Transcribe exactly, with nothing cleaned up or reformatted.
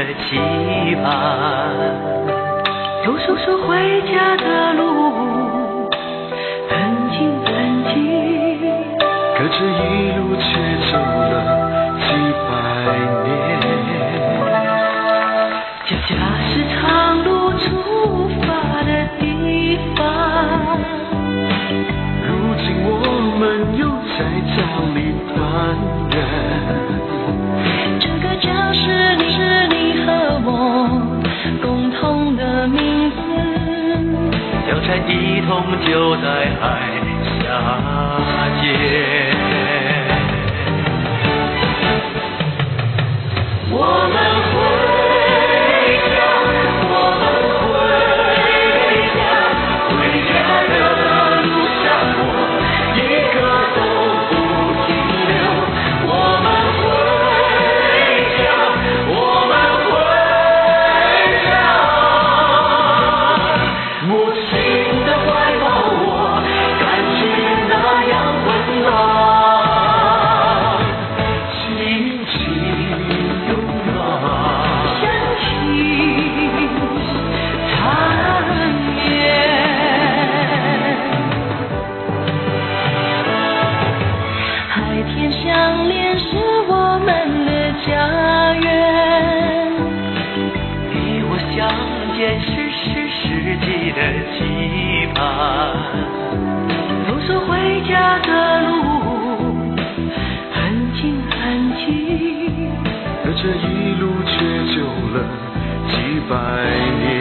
期盼。 都说说回家的路很近很近， 可这一路却走了几百年。 家家是长路出发的地方， 如今我们又在找里团圆。 这个家是你是你和我共同的名字， 小船一同就在海下见。我们回家，我们回家，回家的路上我一刻都不停留。我们回家，我们回家，母亲的怀抱我感觉那样温暖，紧紧拥抱， 想起长夜。海天相连是我们的家园， 与我相见是是世纪的期盼。 都说回家的路很近很近， 可这一路却走了几百年。